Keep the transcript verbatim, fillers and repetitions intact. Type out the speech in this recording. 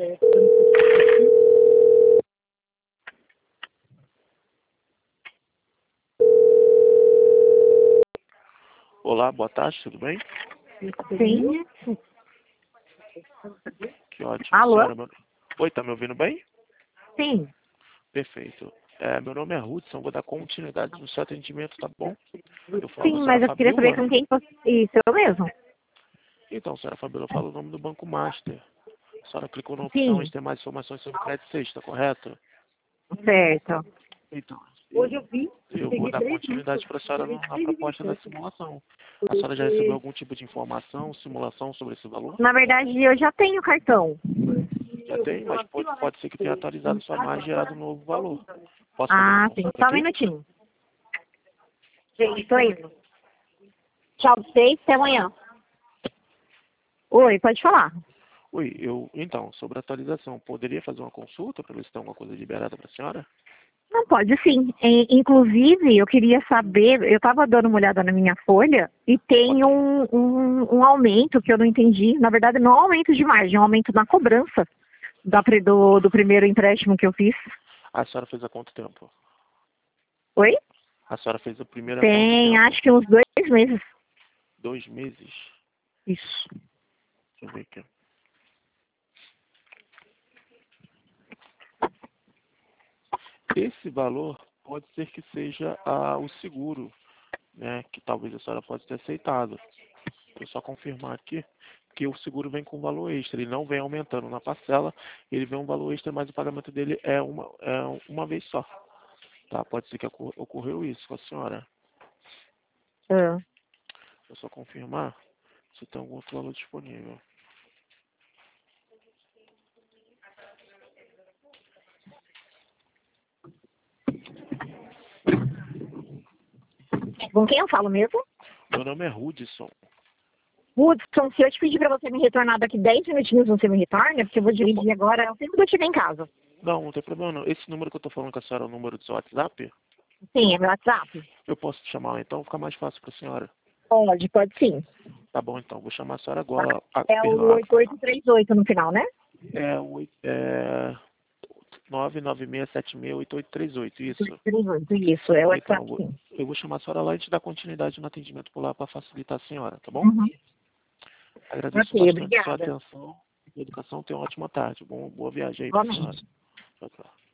Olá, boa tarde, tudo bem? Sim. Que ótimo. Alô? Senhora, meu... Oi, tá me ouvindo bem? Sim. Perfeito. É, meu nome é Hudson, vou dar continuidade no seu atendimento, tá bom? Eu falo com a Sim, senhora mas eu queria saber Fabiola. com quem você... Isso, eu mesmo. Então, senhora Fabiola, eu falo o nome do Banco Master. A senhora clicou na opção Sim. de ter mais informações sobre crédito sexta, correto? Certo. Então, Hoje eu, eu vi, eu vou peguei dar três continuidade minutos, para a senhora peguei na na três e vinte proposta e da sete. simulação. A senhora já recebeu Porque, algum tipo de informação, simulação sobre esse valor? na verdade, eu já tenho cartão. Já tem, mas pode, pode ser que tenha atualizado sua margem e gerado um novo valor. Posso fazer essa Ah, sim. consulta Só um aqui? minutinho. Gente, tô indo. Tchau pra vocês, até amanhã. Oi, pode falar. Oi, eu, então, sobre a atualização, poderia fazer uma consulta para ver se tem alguma coisa liberada para a senhora? Não, pode sim. É, inclusive, eu queria saber, eu estava dando uma olhada na minha folha e tem Ok. um, um, um aumento que eu não entendi. Na verdade, não é um aumento de margem, é um aumento na cobrança da, pre- do, do primeiro empréstimo que eu fiz. A senhora fez há quanto tempo? Oi? A senhora fez a primeira há quanto Tem, tempo? acho que uns dois meses. Dois meses? Isso. Deixa eu ver aqui. Esse valor pode ser que seja ah, o seguro, né? Que talvez a senhora possa ter aceitado. Deixa eu só confirmar aqui, que o seguro vem com valor extra, ele não vem aumentando na parcela, ele vem um valor extra, mas o pagamento dele é uma, é uma vez só. Tá? Pode ser que ocor- ocorreu isso com a senhora. Ah. Deixa eu só confirmar se tem algum outro valor disponível. Com quem eu falo mesmo? Meu nome é Hudson. Hudson, se eu te pedir para você me retornar daqui dez minutinhos, você me retorna? Porque eu vou Eu po- dirigir agora, assim que eu chegar em casa. Não, não tem problema não. Esse número que eu tô falando com a senhora é o número do seu WhatsApp? Sim, é meu WhatsApp. Eu posso te chamar então, fica mais fácil para a senhora. Pode, pode sim. Tá bom então, vou chamar a senhora Tá? agora. Ah, É o perdão, ah, oito oito três oito no final, né? é o oito- é, nove nove seis sete seis oito oito três oito, isso. três oito, isso, é o Então, eu WhatsApp vou, sim. eu vou chamar a senhora lá e te dar continuidade no atendimento por lá para facilitar a senhora, tá bom? Uhum. Agradeço Ok, bastante a sua obrigada. atenção e educação. Tenha uma ótima tarde. Bom, boa viagem aí para a senhora. Igualmente. Tchau, tchau.